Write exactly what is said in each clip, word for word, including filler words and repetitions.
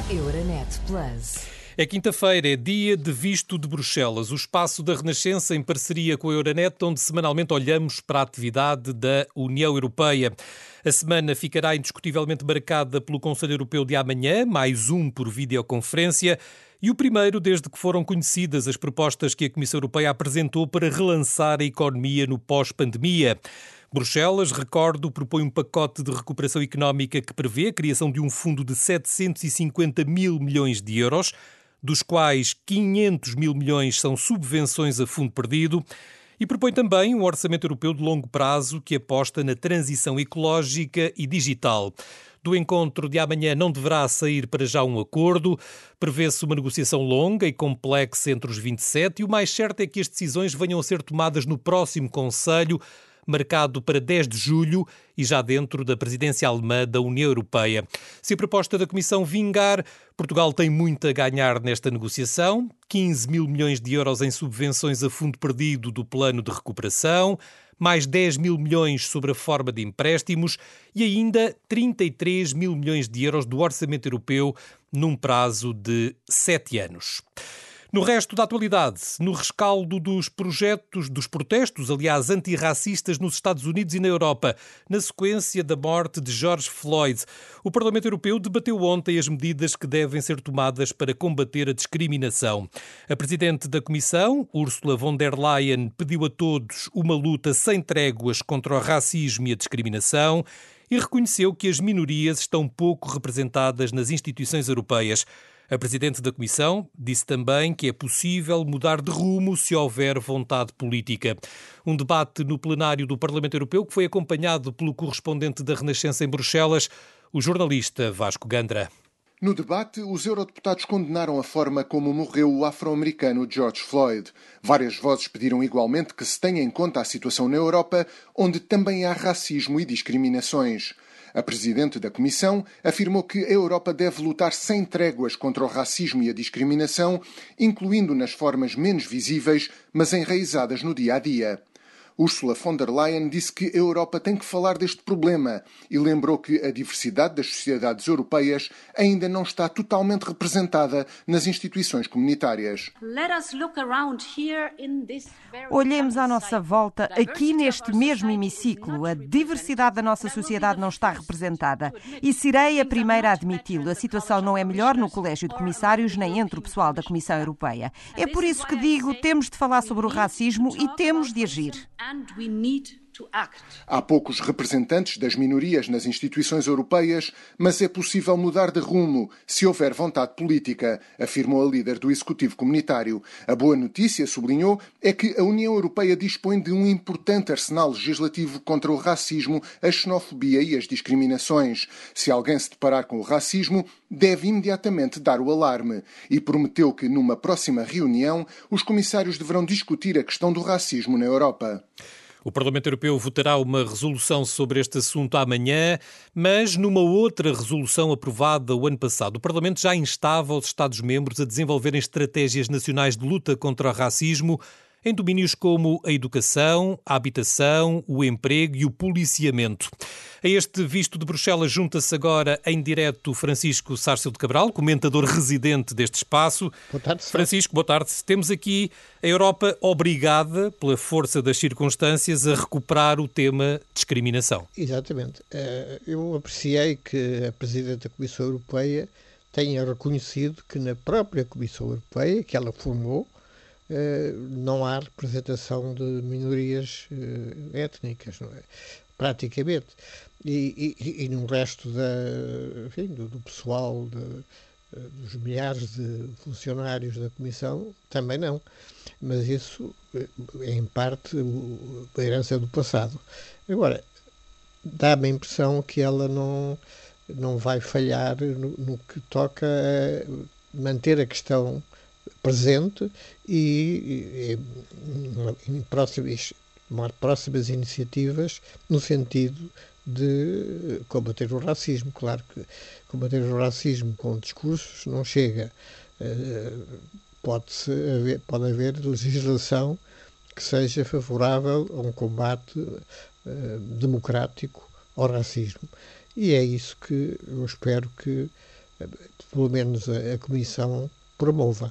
Euronet Plus. É quinta-feira, é dia de Visto de Bruxelas, o espaço da Renascença em parceria com a Euronet, onde semanalmente olhamos para a atividade da União Europeia. A semana ficará indiscutivelmente marcada pelo Conselho Europeu de amanhã, mais um por videoconferência, e o primeiro desde que foram conhecidas as propostas que a Comissão Europeia apresentou para relançar a economia no pós-pandemia. Bruxelas, recordo, propõe um pacote de recuperação económica que prevê a criação de um fundo de setecentos e cinquenta mil milhões de euros, dos quais quinhentos mil milhões são subvenções a fundo perdido, e propõe também um orçamento europeu de longo prazo que aposta na transição ecológica e digital. Do encontro de amanhã não deverá sair para já um acordo, prevê-se uma negociação longa e complexa entre os vinte e sete, e o mais certo é que as decisões venham a ser tomadas no próximo Conselho, marcado para dez de julho e já dentro da presidência alemã da União Europeia. Se a proposta da Comissão vingar, Portugal tem muito a ganhar nesta negociação. quinze mil milhões de euros em subvenções a fundo perdido do plano de recuperação, mais dez mil milhões sobre a forma de empréstimos e ainda trinta e três mil milhões de euros do orçamento europeu num prazo de sete anos. No resto da atualidade, no rescaldo dos projetos, dos protestos, aliás, antirracistas nos Estados Unidos e na Europa, na sequência da morte de George Floyd, o Parlamento Europeu debateu ontem as medidas que devem ser tomadas para combater a discriminação. A Presidente da Comissão, Ursula von der Leyen, pediu a todos uma luta sem tréguas contra o racismo e a discriminação e reconheceu que as minorias estão pouco representadas nas instituições europeias. A Presidente da Comissão disse também que é possível mudar de rumo se houver vontade política. Um debate no plenário do Parlamento Europeu que foi acompanhado pelo correspondente da Renascença em Bruxelas, o jornalista Vasco Gandra. No debate, os eurodeputados condenaram a forma como morreu o afro-americano George Floyd. Várias vozes pediram igualmente que se tenha em conta a situação na Europa, onde também há racismo e discriminações. A Presidente da Comissão afirmou que a Europa deve lutar sem tréguas contra o racismo e a discriminação, incluindo nas formas menos visíveis, mas enraizadas no dia-a-dia. Ursula von der Leyen disse que a Europa tem que falar deste problema e lembrou que a diversidade das sociedades europeias ainda não está totalmente representada nas instituições comunitárias. Olhemos à nossa volta, aqui neste mesmo hemiciclo. A diversidade da nossa sociedade não está representada. E serei a primeira a admiti-lo. A situação não é melhor no Colégio de Comissários nem entre o pessoal da Comissão Europeia. É por isso que digo, temos de falar sobre o racismo e temos de agir. Há poucos representantes das minorias nas instituições europeias, mas é possível mudar de rumo se houver vontade política, afirmou a líder do Executivo Comunitário. A boa notícia, sublinhou, é que a União Europeia dispõe de um importante arsenal legislativo contra o racismo, a xenofobia e as discriminações. Se alguém se deparar com o racismo, deve imediatamente dar o alarme. E prometeu que, numa próxima reunião, os comissários deverão discutir a questão do racismo na Europa. O Parlamento Europeu votará uma resolução sobre este assunto amanhã, mas numa outra resolução aprovada o ano passado. O Parlamento já instava os Estados-membros a desenvolverem estratégias nacionais de luta contra o racismo em domínios como a educação, a habitação, o emprego e o policiamento. A este visto de Bruxelas junta-se agora em direto Francisco Sárcio de Cabral, comentador residente deste espaço. Boa tarde. Francisco, boa tarde. Temos aqui a Europa obrigada, pela força das circunstâncias, a recuperar o tema discriminação. Exatamente. Eu apreciei que a Presidente da Comissão Europeia tenha reconhecido que na própria Comissão Europeia, que ela formou, não há representação de minorias étnicas, não é? Praticamente. E, e, e no resto da, enfim, do, do pessoal, de, dos milhares de funcionários da Comissão, também não. Mas isso é, em parte, a herança do passado. Agora, dá-me a impressão que ela não, não vai falhar no, no que toca a manter a questão presente e, e em próximas, tomar próximas iniciativas no sentido de combater o racismo. Claro que combater o racismo com discursos não chega. Pode-se haver, pode haver legislação que seja favorável a um combate democrático ao racismo. E é isso que eu espero que pelo menos a, a Comissão, promova.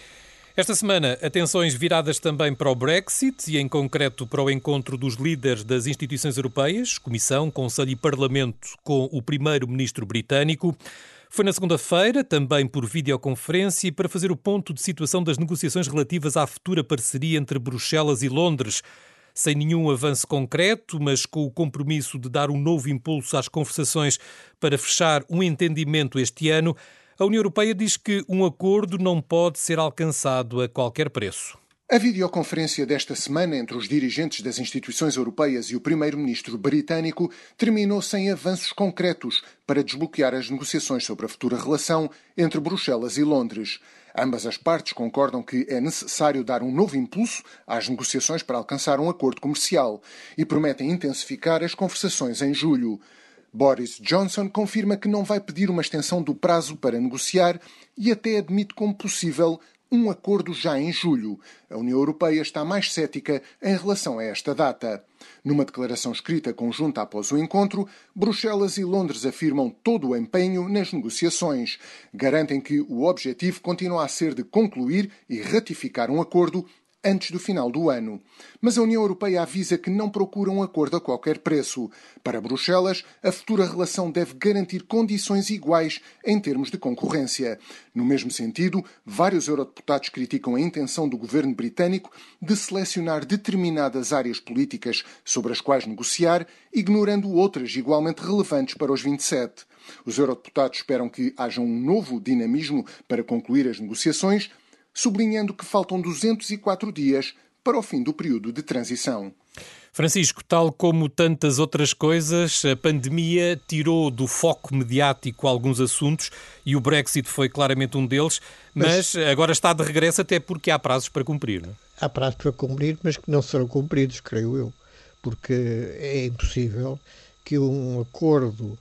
Esta semana, atenções viradas também para o Brexit e, em concreto, para o encontro dos líderes das instituições europeias, Comissão, Conselho e Parlamento, com o primeiro-ministro britânico. Foi na segunda-feira, também por videoconferência, para fazer o ponto de situação das negociações relativas à futura parceria entre Bruxelas e Londres. Sem nenhum avanço concreto, mas com o compromisso de dar um novo impulso às conversações para fechar um entendimento este ano, a União Europeia diz que um acordo não pode ser alcançado a qualquer preço. A videoconferência desta semana entre os dirigentes das instituições europeias e o primeiro-ministro britânico terminou sem avanços concretos para desbloquear as negociações sobre a futura relação entre Bruxelas e Londres. Ambas as partes concordam que é necessário dar um novo impulso às negociações para alcançar um acordo comercial e prometem intensificar as conversações em julho. Boris Johnson confirma que não vai pedir uma extensão do prazo para negociar e até admite como possível um acordo já em julho. A União Europeia está mais cética em relação a esta data. Numa declaração escrita conjunta após o encontro, Bruxelas e Londres afirmam todo o empenho nas negociações. Garantem que o objetivo continua a ser de concluir e ratificar um acordo antes do final do ano. Mas a União Europeia avisa que não procura um acordo a qualquer preço. Para Bruxelas, a futura relação deve garantir condições iguais em termos de concorrência. No mesmo sentido, vários eurodeputados criticam a intenção do governo britânico de selecionar determinadas áreas políticas sobre as quais negociar, ignorando outras igualmente relevantes para os vinte e sete. Os eurodeputados esperam que haja um novo dinamismo para concluir as negociações, sublinhando que faltam duzentos e quatro dias para o fim do período de transição. Francisco, tal como tantas outras coisas, a pandemia tirou do foco mediático alguns assuntos e o Brexit foi claramente um deles, mas, mas agora está de regresso até porque há prazos para cumprir, não é? Há prazos para cumprir, mas que não serão cumpridos, creio eu, porque é impossível que um acordo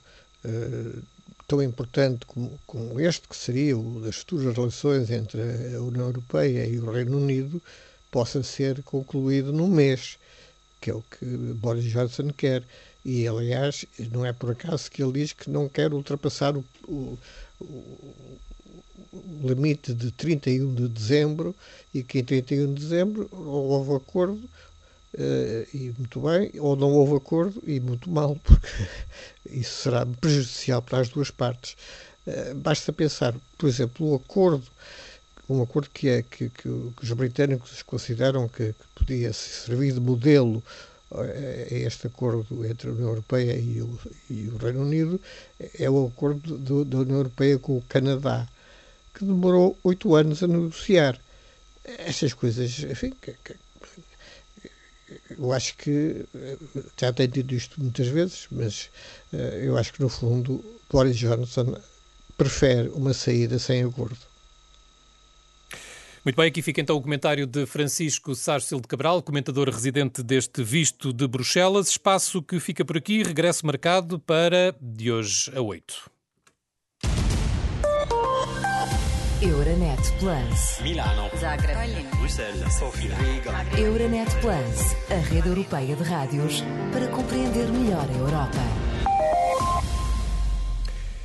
uh, tão importante como, como este, que seria o das futuras relações entre a União Europeia e o Reino Unido, possa ser concluído num mês, que é o que Boris Johnson quer. E, aliás, não é por acaso que ele diz que não quer ultrapassar o, o, o limite de trinta e um de dezembro e que em trinta e um de dezembro ou houve acordo, Uh, e muito bem, ou não houve acordo e muito mal, porque isso será prejudicial para as duas partes. Uh, basta pensar, por exemplo, um acordo, um acordo que, é, que, que, que os britânicos consideram que, que podia servir de modelo a este acordo entre a União Europeia e o, e o Reino Unido, é o acordo do, da União Europeia com o Canadá, que demorou oito anos a negociar. Estas coisas, enfim, que, que, eu acho que já tenho dito isto muitas vezes, mas uh, eu acho que no fundo Boris Johnson prefere uma saída sem acordo. Muito bem, aqui fica então o comentário de Francisco Sárcio de Cabral, comentador residente deste Visto de Bruxelas, espaço que fica por aqui, regresso marcado para de hoje a oito. Euronet Plus. Milano. Zagreb. Bruxelas. Sofia. Riga. Euronet Plus, a rede europeia de rádios para compreender melhor a Europa.